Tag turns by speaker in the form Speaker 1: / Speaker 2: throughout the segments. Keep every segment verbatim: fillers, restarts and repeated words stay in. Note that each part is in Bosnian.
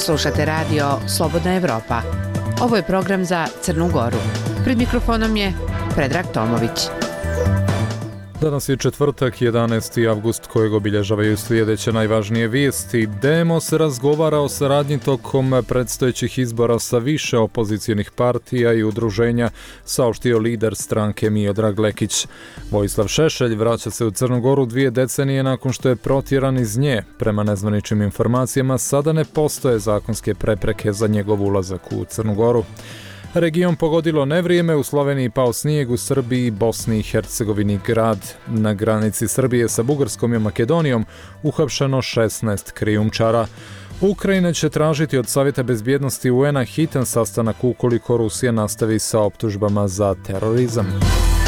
Speaker 1: Slušate radio Slobodna Evropa. Ovo je program za Crnu Goru. Pred mikrofonom je Predrag Tomović.
Speaker 2: Danas je četvrtak, jedanaesti avgust, kojeg obilježavaju sljedeće najvažnije vijesti. Demos razgovara o saradnji tokom predstojećih izbora sa više opozicionih partija i udruženja, saopštio lider stranke Miodrag Lekić. Vojislav Šešelj vraća se u Crnu Goru dvije decenije nakon što je protjeran iz nje. Prema nezvaničnim informacijama, sada ne postoje zakonske prepreke za njegov ulazak u Crnu Goru. Region pogodilo nevrijeme, u Sloveniji pao snijeg, u Srbiji, Bosni i Hercegovini grad. Na granici Srbije sa Bugarskom i Makedonijom uhapšeno šesnaest krijumčara. Ukrajina će tražiti od Savjeta bezbjednosti U N A hitan sastanak ukoliko Rusija nastavi sa optužbama za terorizam.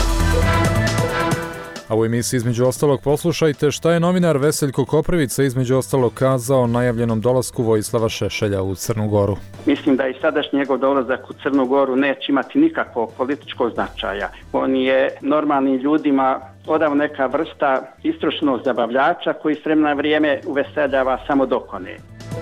Speaker 2: A u emisiji između ostalog poslušajte šta je novinar Veseljko Koprivica između ostalog kazao o najavljenom dolasku Vojislava Šešelja u Crnu Goru.
Speaker 3: Mislim da i sadašnji njegov dolazak u Crnu Goru neće imati nikakvog političkog značaja. On je normalnim ljudima odao neka vrsta istrošnog zabavljača koji s vremena vrijeme uveseljava samo dokone.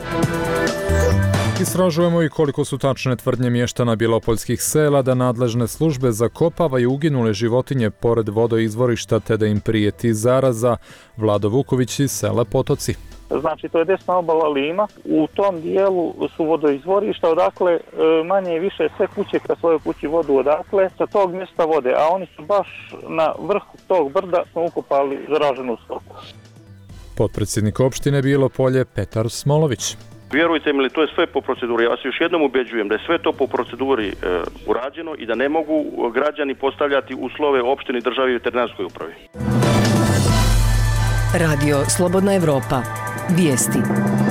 Speaker 2: Istražujemo i koliko su tačne tvrdnje mještana bjelopoljskih sela da nadležne službe zakopavaju uginule životinje pored vodoizvorišta te da im prijeti zaraza. Vlado Vuković iz sela Potoci.
Speaker 4: Znači, to je desna obala Lima. U tom dijelu su vodoizvorišta odakle manje i više sve kuće ka svojoj kući vodu odakle sa tog mjesta vode, a oni su baš na vrhu tog brda smo ukopali zaraženu stoku.
Speaker 2: Potpredsjednik opštine Bjelopolje Petar Smolović.
Speaker 5: Vjerujte mi li, to je sve po proceduri. Ja vas još jednom ubeđujem da je sve to po proceduri e, urađeno i da ne mogu građani postavljati uslove opštini, državi i veterinarskoj upravi.
Speaker 6: Radio Slobodna Evropa. Vijesti.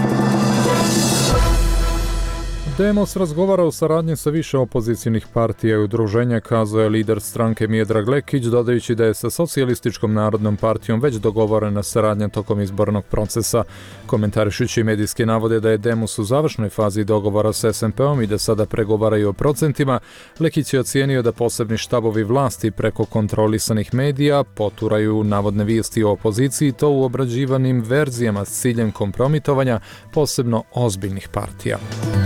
Speaker 2: Demos razgovara o saradnji sa više opozicijnih partija i udruženja, kazao je lider stranke Miodrag Lekić, dodajući da je sa Socijalističkom narodnom partijom već dogovorena saradnja tokom izbornog procesa. Komentarišući medijske navode da je Demos u završnoj fazi dogovora s S N P-om i da sada pregovaraju o procentima, Lekić je ocijenio da posebni štabovi vlasti preko kontrolisanih medija poturaju navodne vijesti o opoziciji, to u obrađivanim verzijama s ciljem kompromitovanja posebno ozbiljnih partija.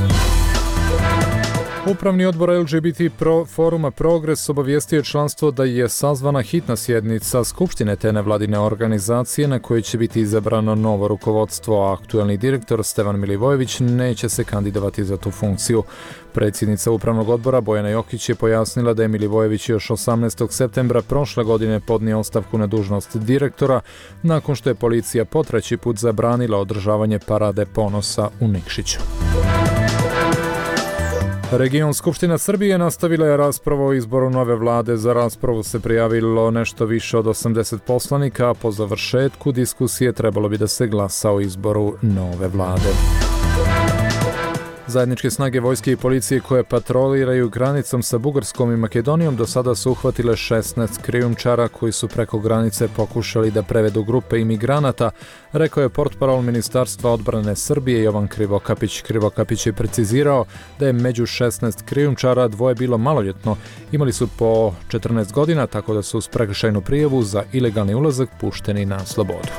Speaker 2: Upravni odbor L G B T Pro foruma Progres obavijestio je članstvo da je sazvana hitna sjednica Skupštine te nevladine organizacije na kojoj će biti izabrano novo rukovodstvo, a aktuelni direktor Stevan Milivojević neće se kandidovati za tu funkciju. Predsjednica upravnog odbora Bojana Jokić je pojasnila da je Milivojević još osamnaestog septembra prošle godine podnio ostavku na dužnost direktora nakon što je policija po treći put zabranila održavanje parade ponosa u Nikšiću. Region Skupština Srbije nastavila je raspravu o izboru nove vlade. Za raspravu se prijavilo nešto više od osamdeset poslanika, a po završetku diskusije trebalo bi da se glasa o izboru nove vlade. Zajedničke snage vojske i policije koje patroliraju granicom sa Bugarskom i Makedonijom do sada su uhvatile šesnaest krijumčara koji su preko granice pokušali da prevedu grupe imigranata, rekao je portparol Ministarstva odbrane Srbije Jovan Krivokapić. Krivokapić je precizirao da je među šesnaest krijumčara dvoje bilo maloljetno, imali su po četrnaest godina, tako da su uz prekršajnu prijavu za ilegalni ulazak pušteni na slobodu.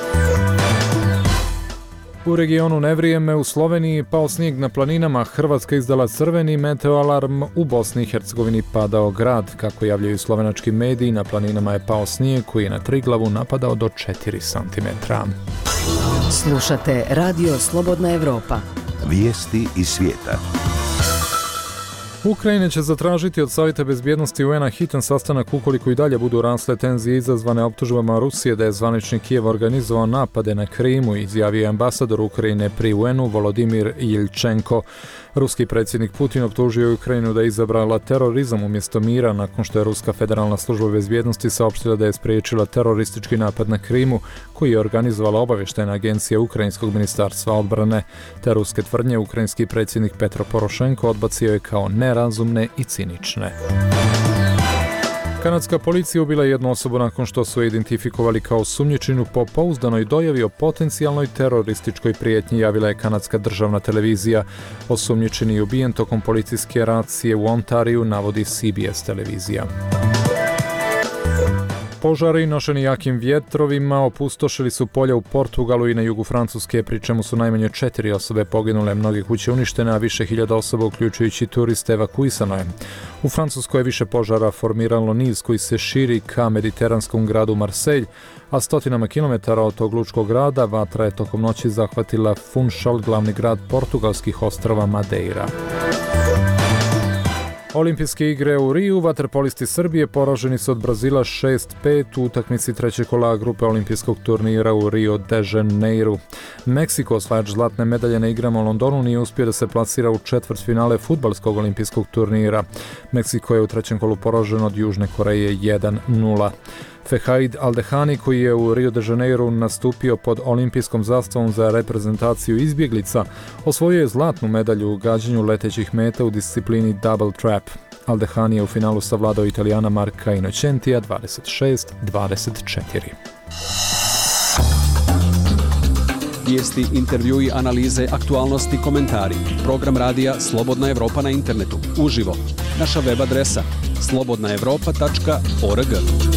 Speaker 2: U regionu nevrijeme, u Sloveniji pao snijeg na planinama, Hrvatska izdala crveni meteoalarm, u Bosni i Hercegovini padao grad. Kako javljaju slovenački mediji, na planinama je pao snijeg koji je na Triglavu napadao do četiri centimetra.
Speaker 6: Slušate Radio Slobodna Evropa.
Speaker 7: Vijesti iz svijeta.
Speaker 2: Ukrajina će zatražiti od Savjeta bezbjednosti U N A hitan sastanak ukoliko i dalje budu rasle tenzije izazvane optužbama Rusije da je zvanični Kijev organizovao napade na Krimu, izjavio je ambasador Ukrajine pri U N-u Volodimir Ilčenko. Ruski predsjednik Putin optužio Ukrajinu da je izabrala terorizam umjesto mira nakon što je Ruska federalna služba bezbjednosti saopštila da je spriječila teroristički napad na Krimu koji je organizovala obavještajna agencija Ukrajinskog ministarstva odbrane. Te ruske tvrdnje ukrajinski predsjednik Petro Porošenko odbacio je kao nerazumne i cinične. Kanadska policija ubila jednu osobu nakon što su je identifikovali kao sumnjičinu po pouzdanoj dojavi o potencijalnoj terorističkoj prijetnji, javila je kanadska državna televizija. Osumnjičeni je ubijen tokom policijske racije u Ontariju, navodi C B S televizija. Požari nošeni jakim vjetrovima opustošili su polja u Portugalu i na jugu Francuske, pri čemu su najmanje četiri osobe poginule, mnoge kuće uništene, a više hiljada osoba, uključujući turiste, evakuisano je. U Francuskoj je više požara formiralo niz koji se širi ka mediteranskom gradu Marseille, a stotinama kilometara od tog lučkog grada vatra je tokom noći zahvatila Funchal, glavni grad portugalskih ostrava Madeira. Olimpijske igre u Riju, vaterpolisti Srbije poraženi su od Brazila šest pet u utakmici trećeg kola grupe olimpijskog turnira u Rio de Janeiru. Meksiko, osvajač zlatne medalje na igrama u Londonu, nije uspio da se plasira u četvrtfinale fudbalskog olimpijskog turnira. Meksiko je u trećem kolu poražen od Južne Koreje jedan nula. Fehaid Aldehani, koji je u Rio de Janeiru nastupio pod olimpijskom zastavom za reprezentaciju izbjeglica, osvojio je zlatnu medalju u gađanju letećih meta u disciplini Double Trap. Aldehani je u finalu savladao Italijana Marka Inocentija dvadeset šest dvadeset četiri.
Speaker 8: Vijesti, intervjui, analize, aktualnosti, komentari. Program radija Slobodna Evropa na internetu. Uživo. Naša web adresa slobodna evropa tačka org.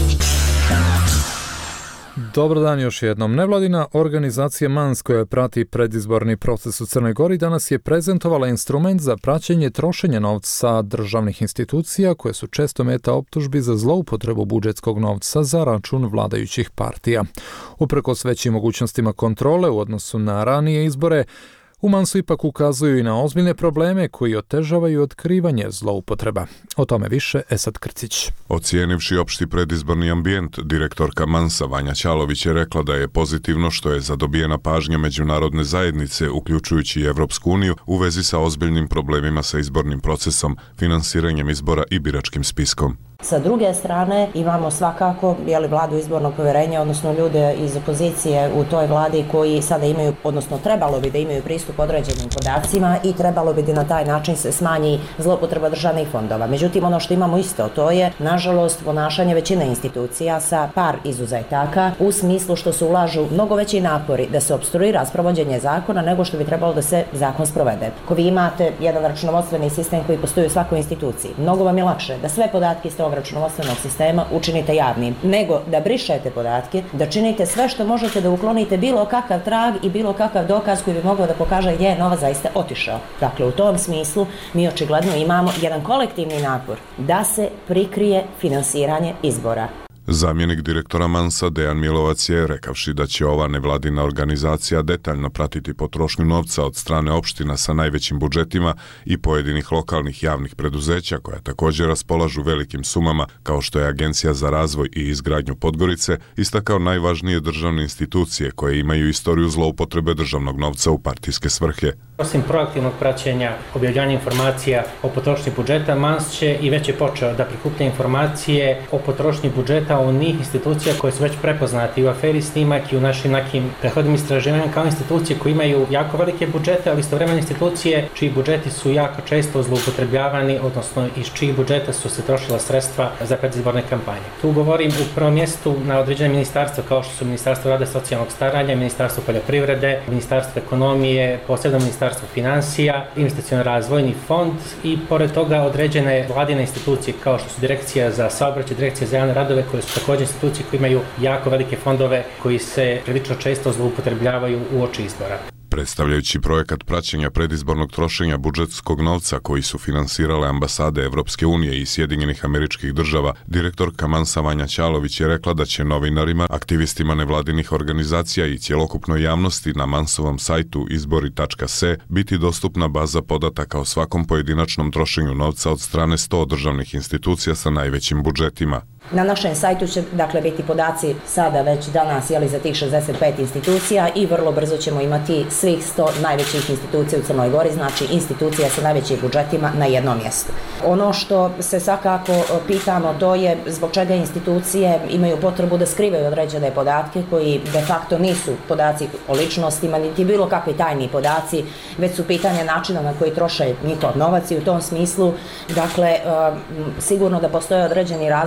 Speaker 2: Dobar dan još jednom. Nevladina organizacija Mans, koja prati predizborni proces u Crnoj Gori, danas je prezentovala instrument za praćenje trošenja novca državnih institucija, koje su često meta optužbi za zloupotrebu budžetskog novca za račun vladajućih partija. Uprkos većim mogućnostima kontrole u odnosu na ranije izbore, u Mansu ipak ukazuju i na ozbiljne probleme koji otežavaju otkrivanje zloupotreba. O tome više Esad Krcić.
Speaker 9: Ocijenivši opšti predizborni ambijent, direktorka Mansa Vanja Ćalović je rekla da je pozitivno što je zadobijena pažnja međunarodne zajednice, uključujući i Evropsku uniju, u vezi sa ozbiljnim problemima sa izbornim procesom, finansiranjem izbora i biračkim spiskom.
Speaker 10: Sa druge strane imamo svakako jeli, vladu izbornog povjerenja, odnosno ljude iz opozicije u toj vladi koji sada imaju, odnosno trebalo bi da imaju pristup određenim podacima i trebalo bi da na taj način se smanji zloupotreba državnih fondova. Međutim, ono što imamo isto, to je, nažalost, ponašanje većine institucija sa par izuzetaka u smislu što se ulažu mnogo veći napori da se opstruira sprovođenje zakona nego što bi trebalo da se zakon sprovede. Ako vi imate jedan računovodstveni sistem koji postoji u svakoj instituciji, mnogo vam je lakše da sve podatke iz tog računovodstvenog sistema učinite javnim, nego da brišete podatke, da činite sve što možete da uklonite bilo kakav trag i bilo kakav dokaz koji bi mogao da pokaže gdje je novac zaista otišao. Dakle, u tom smislu mi očigledno imamo jedan kolektivni napor da se prikrije finansiranje izbora.
Speaker 9: Zamjenik direktora Mansa Dejan Milovac je, rekavši da će ova nevladina organizacija detaljno pratiti potrošnju novca od strane opština sa najvećim budžetima i pojedinih lokalnih javnih preduzeća, koja također raspolažu velikim sumama, kao što je Agencija za razvoj i izgradnju Podgorice, istakao najvažnije državne institucije koje imaju istoriju zloupotrebe državnog novca u partijske svrhe.
Speaker 11: Osim proaktivnog praćenja objavljanja informacija o potrošnji budžeta, Mans će i već je počeo da prikuplja informacije o potrošnji budžeta onih institucija koje su već prepoznati u aferi Snimak i u našim nekim prethodnim istraživanjima kao institucije koje imaju jako velike budžete, ali istovremeno institucije čiji budžeti su jako često zloupotrebljavani, odnosno iz čijih budžeta su se trošila sredstva za predizborne kampanje. Tu govorim u prvom mjestu na određene ministarstva kao što su Ministarstvo rada i socijalnog staranja, Ministarstvo poljoprivrede, Ministarstvo ekonomije, posebno Ministarstvo financija, Investicioni razvojni fond i pored toga određene vladine institucije kao što su Direkcija za saobraćaj, Direkcija za javne radove, koje su također institucije koje imaju jako velike fondove koji se prilično često zloupotrebljavaju uoči izbora.
Speaker 9: Predstavljajući projekat praćenja predizbornog trošenja budžetskog novca koji su finansirale ambasade Evropske unije i Sjedinjenih Američkih Država, direktorka Mansa Vanja Ćalović je rekla da će novinarima, aktivistima nevladinih organizacija i cjelokupnoj javnosti na Mansovom sajtu izbori tačka se biti dostupna baza podataka o svakom pojedinačnom trošenju novca od strane sto državnih institucija sa najvećim budžetima.
Speaker 10: Na našem sajtu će dakle biti podaci sada već danas jeli, za tih šezdeset pet institucija i vrlo brzo ćemo imati svih sto najvećih institucija u Crnoj Gori, znači institucija sa najvećim budžetima na jednom mjestu. Ono što se svakako pitamo to je zbog čega institucije imaju potrebu da skrivaju određene podatke koji de facto nisu podaci o ličnostima, niti bilo kakvi tajni podaci, već su pitanje načina na koji troše njihov novac i u tom smislu, dakle, sigurno da postoje određeni razlozi iz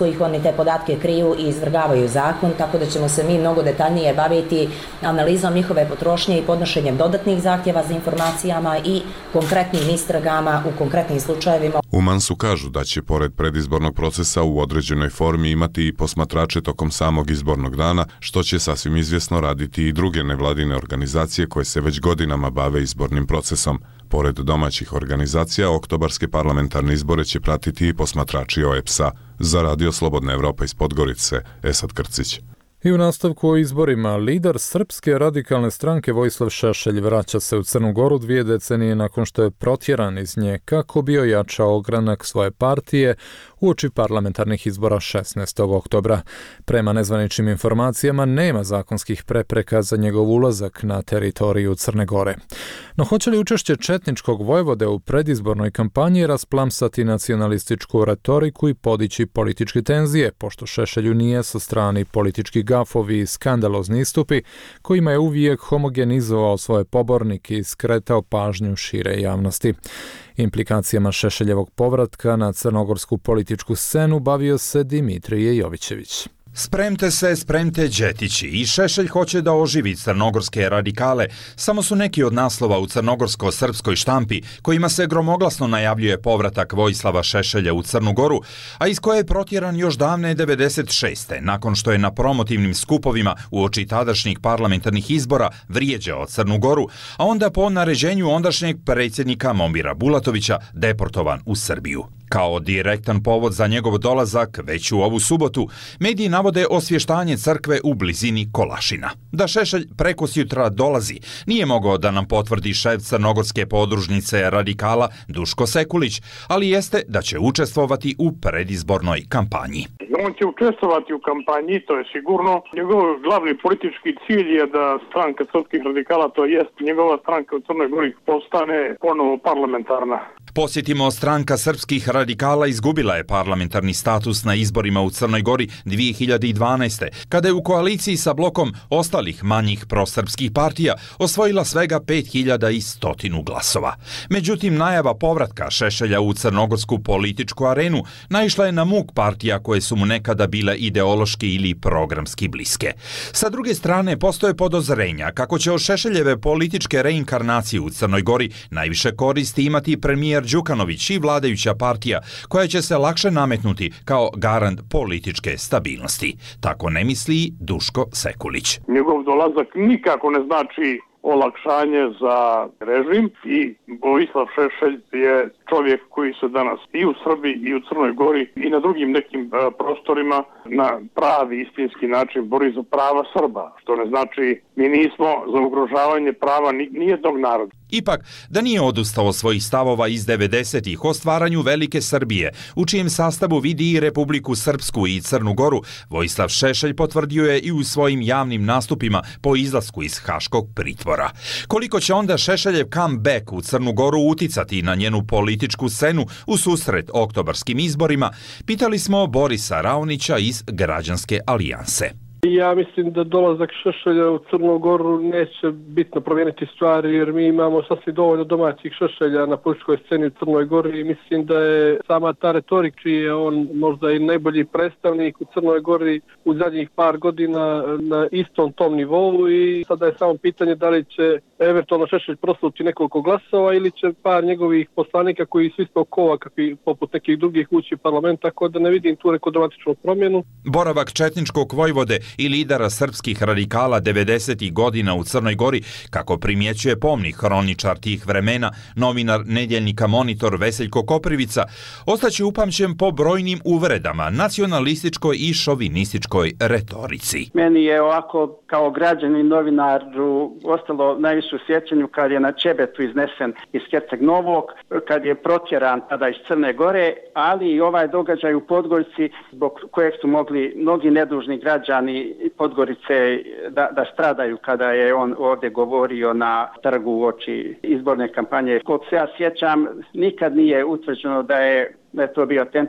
Speaker 10: kojih oni te podatke kriju i izvrgavaju zakon, tako da ćemo se mi mnogo detaljnije baviti analizom njihove potrošnje i podnošenjem dodatnih zahtjeva za informacijama i konkretnim istragama u konkretnim slučajevima.
Speaker 9: U Mansu kažu da će pored predizbornog procesa u određenoj formi imati i posmatrače tokom samog izbornog dana, što će sasvim izvjesno raditi i druge nevladine organizacije koje se već godinama bave izbornim procesom. Pored domaćih organizacija, oktobarske parlamentarne izbore će pratiti i posmatrači O E P S-a. Za Radio Slobodna Evropa iz Podgorice, Esad Krcić.
Speaker 2: I u nastavku o izborima, lider Srpske radikalne stranke Vojislav Šešelj vraća se u Crnu Goru dvije decenije nakon što je protjeran iz nje kako bi ojačao ogranak svoje partije uoči parlamentarnih izbora šesnaestog oktobra. Prema nezvaničnim informacijama nema zakonskih prepreka za njegov ulazak na teritoriju Crne Gore. No hoće li učešće četničkog vojvode u predizbornoj kampanji rasplamsati nacionalističku retoriku i podići političke tenzije, pošto Šešelju nije sa strani politički gafovi i skandalozni istupi kojima je uvijek homogenizovao svoje pobornike i skretao pažnju šire javnosti. Implikacijama Šešeljevog povratka na crnogorsku političku scenu bavio se Dimitrije Jovićević.
Speaker 12: Spremte se, spremte đetići. I Šešelj hoće da oživi crnogorske radikale. Samo su neki od naslova u crnogorsko-srpskoj štampi kojima se gromoglasno najavljuje povratak Vojislava Šešelja u Crnu Goru, a iz koje je protjeran još davne devedeset šeste. nakon što je na promotivnim skupovima uoči tadašnjih parlamentarnih izbora vrijeđao Crnu Goru, a onda po naređenju ondašnjeg predsjednika Momira Bulatovića deportovan u Srbiju. Kao direktan povod za njegov dolazak, već u ovu subotu, mediji navode osvještanje crkve u blizini Kolašina. Da Šešelj prekosjutra dolazi, nije mogao da nam potvrdi šef crnogorske podružnice radikala Duško Sekulić, ali jeste da će učestvovati u predizbornoj kampanji.
Speaker 4: On će učestvovati u kampanji, to je sigurno. Njegov glavni politički cilj je da stranka srpskih radikala, to jest njegova stranka u Crnoj Gori, postane ponovo parlamentarna.
Speaker 12: Posjetimo, stranka srpskih radikala izgubila je parlamentarni status na izborima u Crnoj Gori dvije hiljade dvanaeste. kada je u koaliciji sa blokom ostalih manjih prosrpskih partija osvojila svega pet hiljada sto glasova. Međutim, najava povratka Šešelja u crnogorsku političku arenu naišla je na muk partija koje su mu nekada bile ideološki ili programski bliske. Sa druge strane, postoje podozrenja kako će od Šešeljeve političke reinkarnacije u Crnoj Gori najviše koristi imati premijer Đukanović i vladajuća partija, koja će se lakše nametnuti kao garant političke stabilnosti. Tako ne misli Duško Sekulić.
Speaker 4: Njegov dolazak nikako ne znači olakšanje za režim i Vojislav Šešelj je čovjek koji se danas i u Srbiji i u Crnoj Gori i na drugim nekim prostorima na pravi istinski način bori za prava Srba, što ne znači mi nismo za ugrožavanje prava nijednog naroda.
Speaker 12: Ipak, da nije odustao svojih stavova iz devedesetih o stvaranju Velike Srbije, u čijem sastavu vidi i Republiku Srpsku i Crnu Goru, Vojislav Šešelj potvrdio je i u svojim javnim nastupima po izlasku iz Haškog pritvora. Koliko će onda Šešeljev comeback u Crnu Goru uticati na njenu političku scenu u susret oktobarskim izborima, pitali smo Borisa Raonića iz Građanske alijanse.
Speaker 13: Ja mislim da dolazak Šešelja u Crnu Goru neće bitno promijeniti stvari, jer mi imamo sasvim dovoljno domaćih Šešelja na političkoj sceni u Crnoj Gori i mislim da je sama ta retorika, čiji je on možda i najbolji predstavnik u Crnoj Gori u zadnjih par godina na istom tom nivou, i sada je samo pitanje da li će eventualno Šešelj prosluti nekoliko glasova ili će par njegovih poslanika koji su isto kova kakvi poput nekih drugih ući u parlament, tako da ne vidim tu neku dramatičnu promjenu.
Speaker 12: Boravak četničkog vojvode i lidera srpskih radikala devedesetih godina u Crnoj Gori, kako primjećuje pomni hroničar tih vremena, novinar nedjeljnika Monitor Veseljko Koprivica, ostaće upamćen po brojnim uvredama, nacionalističkoj i šovinističkoj retorici.
Speaker 3: Meni je ovako kao građanin novinaru ostalo najviše u sjećanju kad je na Čebetu iznesen iz Herceg Novog, kad je protjeran tada iz Crne Gore, ali i ovaj događaj u Podgorici zbog kojeg su mogli mnogi nedužni građani Podgorice da, da stradaju kada je on ovdje govorio na trgu uoči izborne kampanje. Koliko se ja sjećam, nikad nije utvrđeno da je da je to bio atentat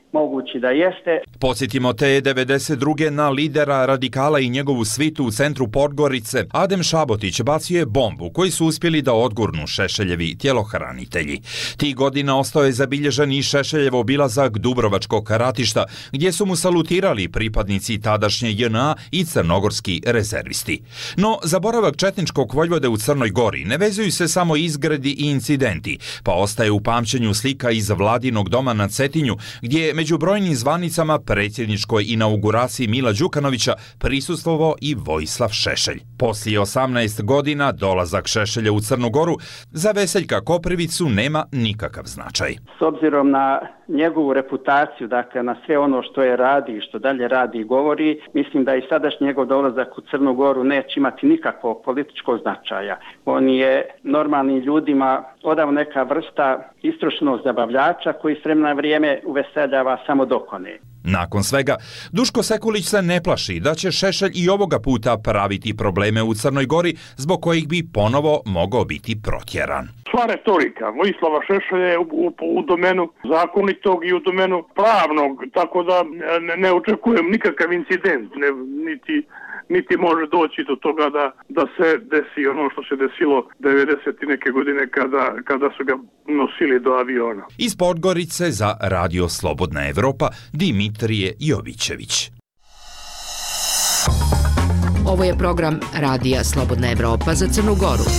Speaker 3: mogući da jeste.
Speaker 12: Podsjetimo te devedeset druge na lidera radikala i njegovu svitu u centru Podgorice. Adem Šabotić bacio je bombu koji su uspjeli da odgurnu Šešeljevi tjelohranitelji. Tih godina ostao je zabilježen i Šešeljev obilazak Dubrovačkog ratišta, gdje su mu salutirali pripadnici tadašnje J N A i crnogorski rezervisti. No, za boravak četničkog vojvode u Crnoj Gori ne vezuju se samo izgredi i incidenti, pa ostaje u pamćenju slika iz Vladinog doma na Cetinju, gdje je među brojnim zvanicama predsjedničkoj inauguraciji Mila Đukanovića prisustvovao i Vojislav Šešelj. Poslije osamnaest godina dolazak Šešelja u Crnu Goru za Veseljka Koprivicu nema nikakav značaj.
Speaker 3: S obzirom na njegovu reputaciju, dakle na sve ono što je radi i što dalje radi i govori, mislim da i sadašnji njegov dolazak u Crnu Goru neće imati nikakvog političkog značaja. On je normalnim ljudima odavno neka vrsta istrošnog zabavljača koji s vremena na vrijeme uveseljava samo dokone.
Speaker 12: Nakon svega, Duško Sekulić se ne plaši da će Šešelj i ovoga puta praviti probleme u Crnoj Gori zbog kojih bi ponovo mogao biti protjeran.
Speaker 14: Sva retorika Vojislava Šešelja je u, u, u domenu zakonitog i u domenu pravnog, tako da ne, ne očekujem nikakav incident, ne, niti, niti može doći do toga da, da se desi ono što se desilo devedeset i neke godine kada, kada su ga nosili do aviona.
Speaker 12: Iz Podgorice za Radio Slobodna Evropa, Dimitrije Jovićević.
Speaker 1: Ovo je program Radija Slobodna Evropa za Crnu Goru.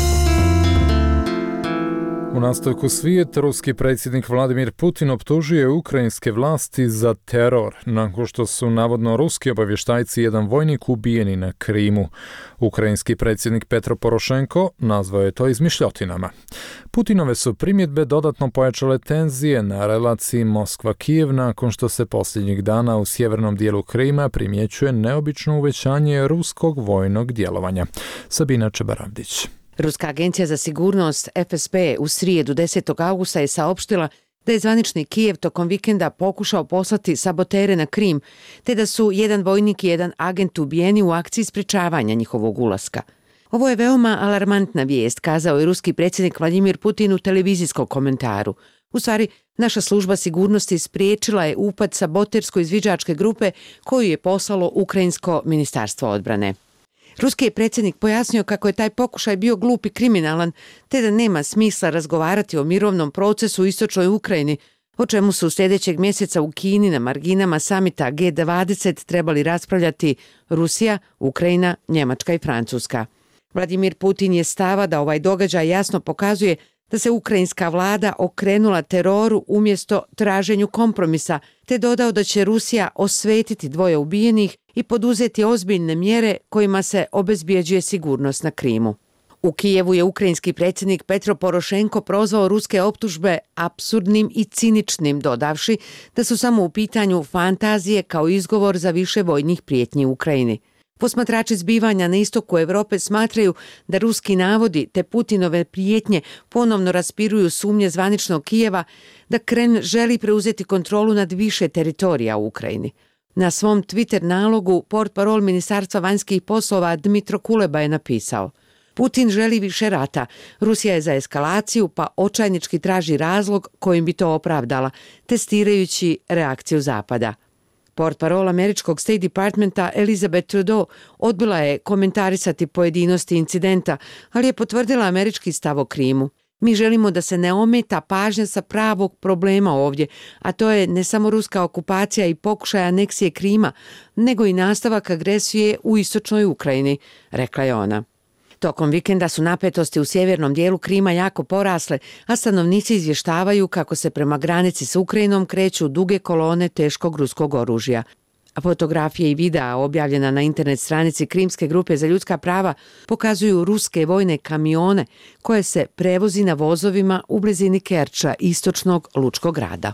Speaker 2: U nastavku svijeta, ruski predsjednik Vladimir Putin optužuje ukrajinske vlasti za teror, nakon što su navodno ruski obavještajci i jedan vojnik ubijeni na Krimu. Ukrajinski predsjednik Petro Porošenko nazvao je to izmišljotinama. Putinove su primjedbe dodatno pojačale tenzije na relaciji Moskva-Kijev nakon što se posljednjih dana u sjevernom dijelu Krima primjećuje neobično uvećanje ruskog vojnog djelovanja. Sabina Čebaravdić.
Speaker 1: Ruska agencija za sigurnost F S B u srijedu desetog augusta je saopštila da je zvanični Kijev tokom vikenda pokušao poslati sabotere na Krim, te da su jedan vojnik i jedan agent ubijeni u akciji sprečavanja njihovog ulaska. Ovo je veoma alarmantna vijest, kazao je ruski predsjednik Vladimir Putin u televizijskom komentaru. U stvari, naša služba sigurnosti spriječila je upad sabotersko-izviđačke grupe koju je poslalo Ukrajinsko ministarstvo odbrane. Ruski je predsjednik pojasnio kako je taj pokušaj bio glup i kriminalan, te da nema smisla razgovarati o mirovnom procesu u istočnoj Ukrajini, o čemu su sljedećeg mjeseca u Kini na marginama samita G dvadeset trebali raspravljati Rusija, Ukrajina, Njemačka i Francuska. Vladimir Putin je stava da ovaj događaj jasno pokazuje da se ukrajinska vlada okrenula teroru umjesto traženju kompromisa, te dodao da će Rusija osvetiti dvoje ubijenih i poduzeti ozbiljne mjere kojima se obezbjeđuje sigurnost na Krimu. U Kijevu je ukrajinski predsjednik Petro Porošenko prozvao ruske optužbe apsurdnim i ciničnim, dodavši da su samo u pitanju fantazije kao izgovor za više vojnih prijetnji u Ukrajini. Posmatrači zbivanja na istoku Europe smatraju da ruski navodi te Putinove prijetnje ponovno raspiruju sumnje zvaničnog Kijeva da Kreml želi preuzeti kontrolu nad više teritorija u Ukrajini. Na svom Twitter nalogu portparol Ministarstva vanjskih poslova Dmitro Kuleba je napisao: Putin želi više rata, Rusija je za eskalaciju pa očajnički traži razlog kojim bi to opravdala, testirajući reakciju Zapada. Portparol američkog State Departmenta Elizabeth Trudeau odbila je komentarisati pojedinosti incidenta, ali je potvrdila američki stav o Krimu. Mi želimo da se ne ometa pažnja sa pravog problema ovdje, a to je ne samo ruska okupacija i pokušaj aneksije Krima, nego i nastavak agresije u istočnoj Ukrajini, rekla je ona. Tokom vikenda su napetosti u sjevernom dijelu Krima jako porasle, a stanovnici izvještavaju kako se prema granici s Ukrajinom kreću duge kolone teškog ruskog oružja. A fotografije i videa objavljena na internet stranici Krimske grupe za ljudska prava pokazuju ruske vojne kamione koje se prevozi na vozovima u blizini Kerča, istočnog lučkog grada.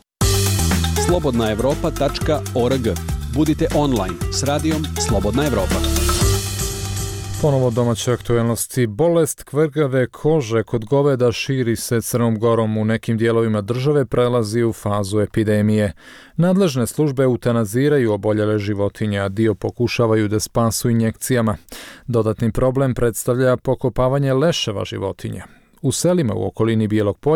Speaker 8: slobodna evropa tačka org. Budite online s radijom Slobodna Evropa.
Speaker 2: Ponovo domaće aktualnosti. Bolest kvrgave kože kod goveda širi se Crnom Gorom. U nekim dijelovima države prelazi u fazu epidemije. Nadležne službe eutanaziraju oboljele životinje, a dio pokušavaju da spasu injekcijama. Dodatni problem predstavlja pokopavanje leševa životinja. U selima u okolini Bijelog polja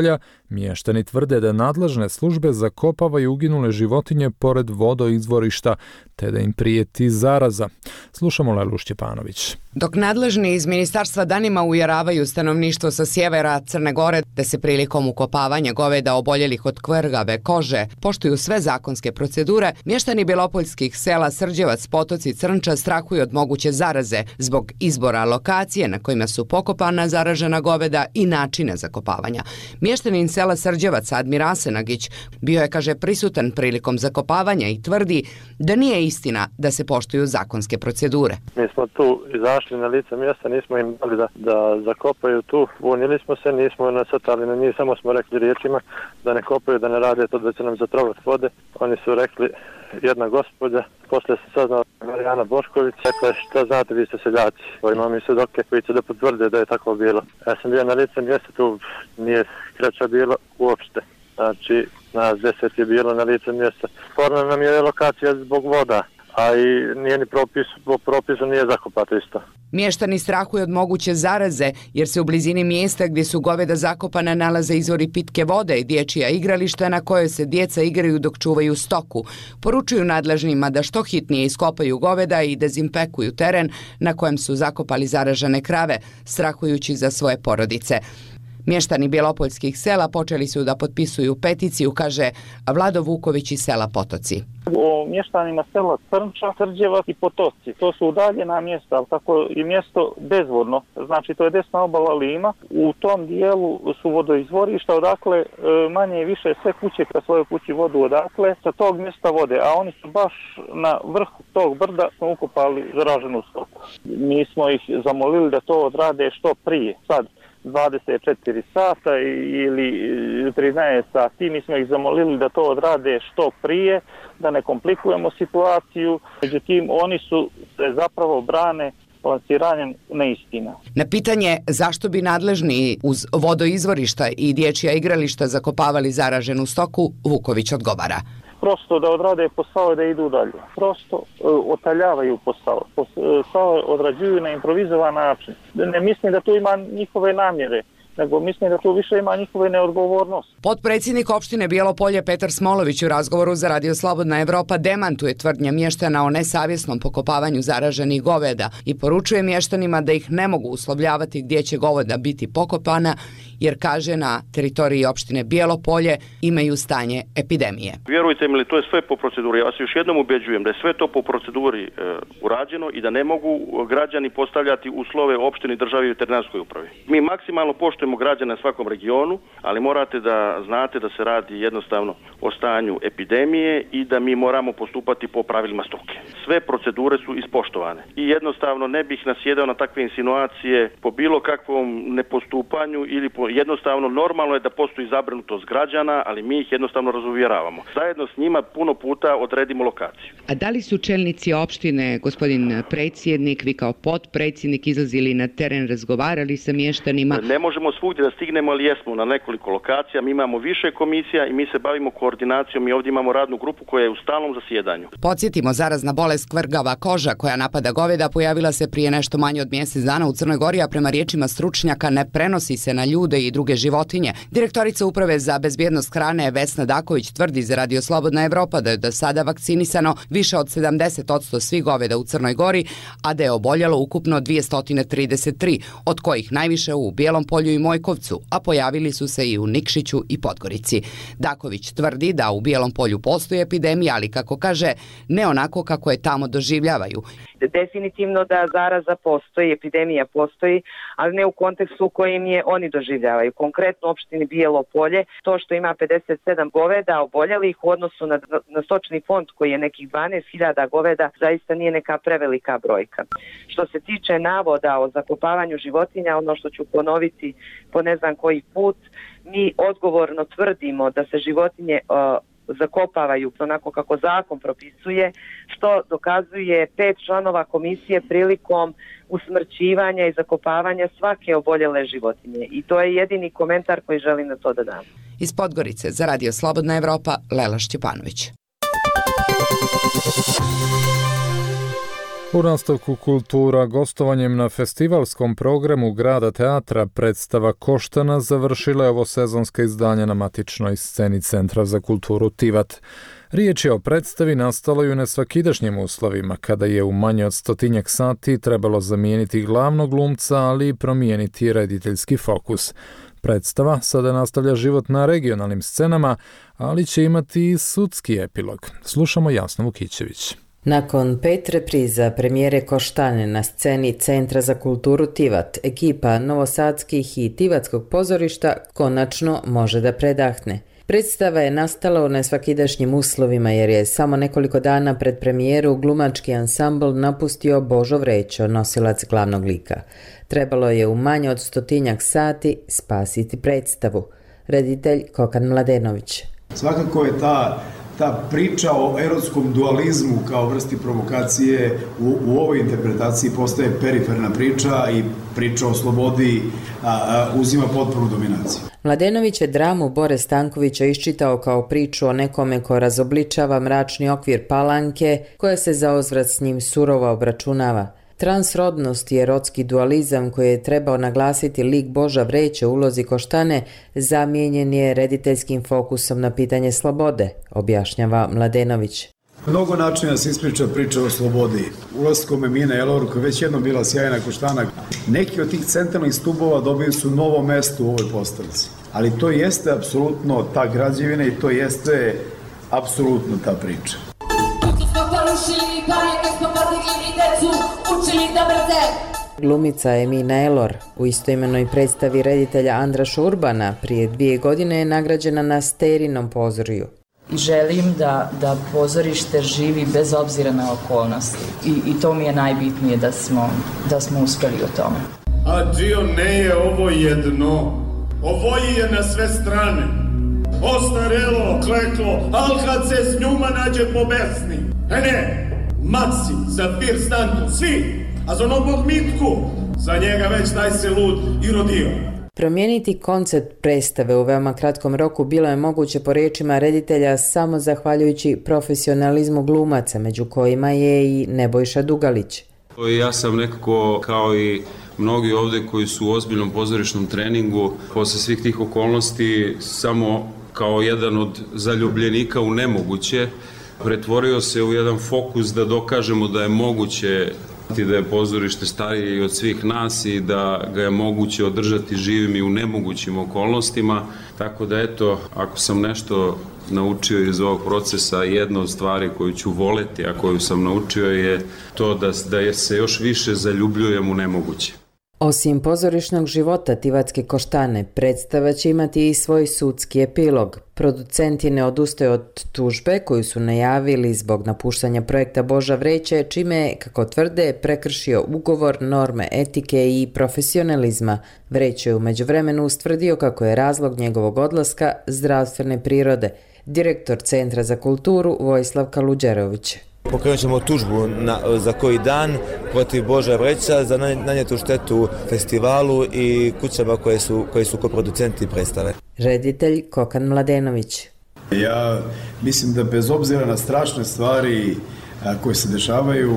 Speaker 2: Mještani tvrde da nadležne službe zakopavaju uginule životinje pored vodoizvorišta, te da im prijeti zaraza. Slušamo Lelu Šćepanović.
Speaker 15: Dok nadležni iz ministarstva danima uvjeravaju stanovništvo sa sjevera Crne Gore da se prilikom ukopavanja goveda oboljelih od kvrgave kože poštuju sve zakonske procedure, mještani bjelopoljskih sela Srđevac, Potoci, Crnča strahuju od moguće zaraze zbog izbora lokacije na kojima su pokopana zaražena goveda i načina zakopavanja. Mještanin sela Srđevac Admir Asenagić bio je, kaže, prisutan prilikom zakopavanja i tvrdi da nije istina da se poštuju zakonske procedure.
Speaker 16: Mi smo tu izašli na lice mjesta, nismo im dali da, da zakopaju tu, bunili smo se, nismo nasrtali na njih, samo smo rekli riječima da ne kopaju, da ne rade to, da će nam zatrovati vode. Oni su rekli, jedna gospođa, poslije se saznala Marijana Bošković, rekla je šta znate, vi ste seljaci, imamo i svedoke koji će da potvrde da je tako bilo. Ja sam bio na lice mjesta, tu nije kreća bilo uopšte. Znači, nas deset je bilo na lice mjesta. Sporna nam je lokacija zbog voda, a i nije ni propis, po propisu nije zakopato isto.
Speaker 15: Mještani strahuju od moguće zaraze jer se u blizini mjesta gdje su goveda zakopana nalaze izvori pitke vode i dječja igrališta na kojoj se djeca igraju dok čuvaju stoku. Poručuju nadležnima da što hitnije iskopaju goveda i dezinfekuju teren na kojem su zakopali zaražene krave, strahujući za svoje porodice. Mještani bjelopoljskih sela počeli su da potpisuju peticiju, kaže Vlado Vuković iz sela Potoci.
Speaker 4: O mještanima sela Crnča, Srđevac i Potoci. To su udaljena mjesta, ali tako i mjesto bezvodno. Znači, to je desna obala Lima. U tom dijelu su vodoizvorišta, odakle manje i više sve kuće ka svojoj kući vodu odakle, sa tog mjesta vode. A oni su baš na vrhu tog brda smo ukopali zaraženu stoku. Mi smo ih zamolili da to odrade što prije. Sad, dvadeset četiri sata ili trinaest sati, mi smo ih zamolili da to odrade što prije, da ne komplikujemo situaciju. Međutim, oni su se zapravo brane lansiranjem neistina.
Speaker 15: Na pitanje zašto bi nadležni uz vodoizvorišta i dječja igrališta zakopavali zaraženu stoku, Vuković odgovara.
Speaker 4: Prosto da odrade posao i da idu dalje. Prosto uh, otaljavaju posao. Posao odrađuju na improvizovan način. Ne mislim da tu ima njihove namjere, nego mislim da tu više ima njihove neodgovornosti.
Speaker 15: Potpredsjednik opštine Bijelo-Polje Petar Smolović u razgovoru za Radio Slobodna Evropa demantuje tvrdnje mještana o nesavjesnom pokopavanju zaraženih goveda i poručuje mještanima da ih ne mogu uslovljavati gdje će goveda biti pokopana, jer, kaže, na teritoriji opštine Bijelo-Polje imaju stanje epidemije.
Speaker 5: Vjerujte mi, to je sve po proceduri. Ja se još jednom ubeđujem da je sve to po proceduri e, urađeno i da ne mogu građani postavljati uslove opštini, državi i veterinarskoj upravi. Mi maksimalno poštujemo građane na svakom regionu, ali morate da znate da se radi jednostavno o stanju epidemije i da mi moramo postupati po pravilima struke. Sve procedure su ispoštovane i jednostavno ne bih nasjedao na takve insinuacije po bilo kakvom nepostupanju ili po jednostavno normalno je da postoji zabrinutost građana, ali mi ih jednostavno razuvjeravamo. Zajedno s njima puno puta odredimo lokaciju.
Speaker 17: A da li su čelnici opštine, gospodin predsjednik, vi kao potpredsjednik izlazili na teren, razgovarali sa mještanima?
Speaker 5: Ne možemo svugdje da stignemo, ali jesmo na nekoliko lokacija. Mi imamo više komisija i mi se bavimo koordinacijom i ovdje imamo radnu grupu koja je u stalnom zasjedanju.
Speaker 15: Podsjetimo, zarazna bolest kvrgava koža koja napada goveda pojavila se prije nešto manje od mjesec dana u Crnoj Gori, a prema riječima stručnjaka ne prenosi se na ljude i druge životinje. Direktorica Uprave za bezbjednost hrane Vesna Daković tvrdi za Radio Slobodna Evropa da je do sada vakcinisano više od sedamdeset posto svih goveda u Crnoj Gori, a da je oboljelo ukupno dvjesto trideset tri, od kojih najviše u Bijelom Polju i Mojkovcu, a pojavili su se i u Nikšiću i Podgorici. Daković tvrdi da u Bijelom Polju postoji epidemija, ali, kako kaže, ne onako kako je tamo doživljavaju.
Speaker 18: Definitivno da zaraza postoji, epidemija postoji, ali ne u kontekstu u kojem je oni doživljavaju. Konkretno u opštini Bijelo Polje, to što ima pedeset sedam goveda oboljelih u odnosu na, na stočni fond koji je nekih dvanaest hiljada goveda, zaista nije neka prevelika brojka. Što se tiče navoda o zakopavanju životinja, ono što ću ponoviti po ne znam koji put, mi odgovorno tvrdimo da se životinje uh, zakopavaju onako kako zakon propisuje, što dokazuje pet članova komisije prilikom usmrćivanja i zakopavanja svake oboljele životinje. I to je jedini komentar koji želim na to da dam.
Speaker 15: Iz Podgorice za Radio Slobodna Evropa, Lela Šćepanović.
Speaker 2: U nastavku kultura gostovanjem na festivalskom programu Grada teatra predstava Koštana završila je ovo sezonska izdanja na matičnoj sceni Centra za kulturu Tivat. Riječ je o predstavi nastaloj u nesvakidašnjim uslovima, kada je u manje od stotinjak sati trebalo zamijeniti glavnog glumca, ali i promijeniti rediteljski fokus. Predstava sada nastavlja život na regionalnim scenama, ali će imati i sudski epilog. Slušamo Jasnu Vukićević.
Speaker 19: Nakon pet repriza premijere Koštane na sceni Centra za kulturu Tivat, ekipa novosadskih i tivatskog pozorišta konačno može da predahne. Predstava je nastala u nesvakidašnjim uslovima jer je samo nekoliko dana pred premijeru glumački ansambl napustio Božo Vrećo, nosilac glavnog lika. Trebalo je u manje od stotinjak sati spasiti predstavu. Reditelj Kokan Mladenović.
Speaker 20: Svakako je ta ta priča o erotskom dualizmu kao vrsti provokacije u, u ovoj interpretaciji postaje periferna priča i priča o slobodi a, a, uzima potpunu dominaciju.
Speaker 19: Mladenović je dramu Bore Stankovića iščitao kao priču o nekome ko razobličava mračni okvir Palanke, koja se zauzvrat s njim surovo obračunava. Transrodnost i erotski dualizam koji je trebao naglasiti lik Boža Vreće u ulozi Koštane zamijenjen je rediteljskim fokusom na pitanje slobode, objašnjava Mladenović.
Speaker 20: Mnogo načina se ispriča priča o slobodi. Ulaskom Emine Elor, koja već jednom bila sjajna Koštana, neki od tih centralnih stubova dobili su novo mesto u ovoj postavci. Ali to jeste apsolutno ta građevina i to jeste apsolutno ta priča.
Speaker 19: Glumica Emina Elor u istoimenoj predstavi reditelja Andraša Urbana prije dvije godine je nagrađena na Sterinom pozorju.
Speaker 21: I želim da, da pozorište živi bez obzira na okolnosti. I, i to mi je najbitnije da smo, da smo uspjeli u tome.
Speaker 22: A Gio, ne je ovo jedno. Ovo je na sve strane. Ostarelo, kleklo, al kad se s njuma nađe po besni. E ne, Maksi, Zafir, Stanko, svi, a za onog Mitku, za njega već taj se lud i rodio.
Speaker 19: Promijeniti koncept predstave u veoma kratkom roku bilo je moguće po riječima reditelja samo zahvaljujući profesionalizmu glumaca, među kojima je i Nebojša Dugalić.
Speaker 23: Ja sam nekako, kao i mnogi ovdje koji su u ozbiljnom pozorišnom treningu, posle svih tih okolnosti, samo kao jedan od zaljubljenika u nemoguće, pretvorio se u jedan fokus da dokažemo da je moguće da je pozorište starije od svih nas i da ga je moguće održati živim i u nemogućim okolnostima. Tako da eto, ako sam nešto naučio iz ovog procesa, jedna od stvari koju ću voleti, a koju sam naučio je to da, da se još više zaljubljujem u nemoguće.
Speaker 19: Osim pozorišnog života Tivatske Koštane, predstava će imati i svoj sudski epilog. Producenti ne odustaju od tužbe koju su najavili zbog napuštanja projekta Boža Vreće, čime je, kako tvrde, prekršio ugovor, norme etike i profesionalizma. Vreće je u međuvremenu ustvrdio kako je razlog njegovog odlaska zdravstvene prirode. Direktor Centra za kulturu Vojislav Kaluđerović.
Speaker 24: Pokrenut ćemo tužbu na, za koji dan protiv Boža Vreća za nanjetu štetu festivalu i kućama koje su, koje su koproducenti predstave.
Speaker 19: Reditelj Kokan Mladenović.
Speaker 20: Ja mislim da bez obzira na strašne stvari koje se dešavaju,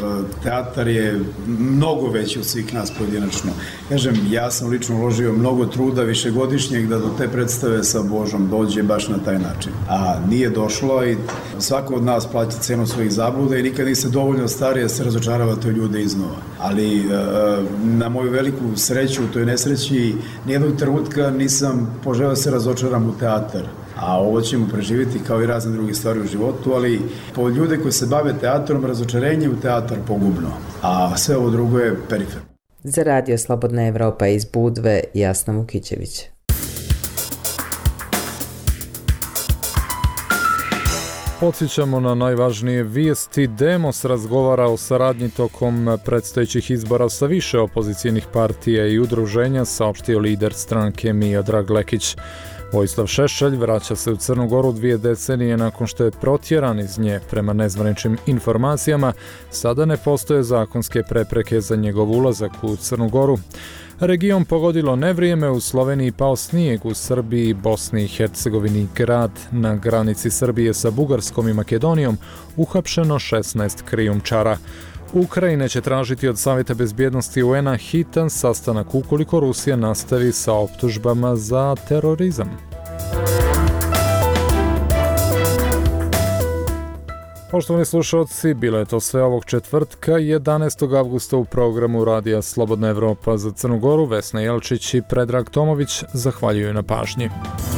Speaker 20: teatar je mnogo veći od svih nas pojedinačno. Kažem, ja sam lično uložio mnogo truda višegodišnjeg da do te predstave sa Božom dođe baš na taj način. A nije došlo i svako od nas plaća cenu svojih zabluda i nikad niste dovoljno stari da se razočaravate u ljude iznova. Ali na moju veliku sreću u toj nesreći nijednog trenutka nisam poželeo da se razočaram u teatar. A ovo ćemo preživjeti kao i razne druge stvari u životu, ali po ljude koji se bave teatrom, razočarenje u teatar pogubno, a sve ovo drugo je periferno.
Speaker 19: Za Radio Slobodna Evropa iz Budve, Jasna Vukićević.
Speaker 2: Podsjećamo na najvažnije vijesti. Demos razgovara o saradnji tokom predstojećih izbora sa više opozicijnih partija i udruženja, saopštio lider stranke Miodrag Lekić. Vojislav Šešelj vraća se u Crnu Goru dvije decenije nakon što je protjeran iz nje. Prema nezvaničnim informacijama, sada ne postoje zakonske prepreke za njegov ulazak u Crnu Goru. Region pogodilo nevrijeme, u Sloveniji pao snijeg, u Srbiji, Bosni i Hercegovini grad na granici Srbije sa Bugarskom i Makedonijom uhapšeno šesnaest krijumčara. Ukrajina će tražiti od Savjeta bezbjednosti U N-a hitan sastanak ukoliko Rusija nastavi sa optužbama za terorizam. Poštovani slušalci, bilo je to sve ovog četvrtka, jedanaestog avgusta u programu Radija Slobodna Evropa za Crnu Goru. Vesna Jelčić i Predrag Tomović zahvaljuju na pažnji.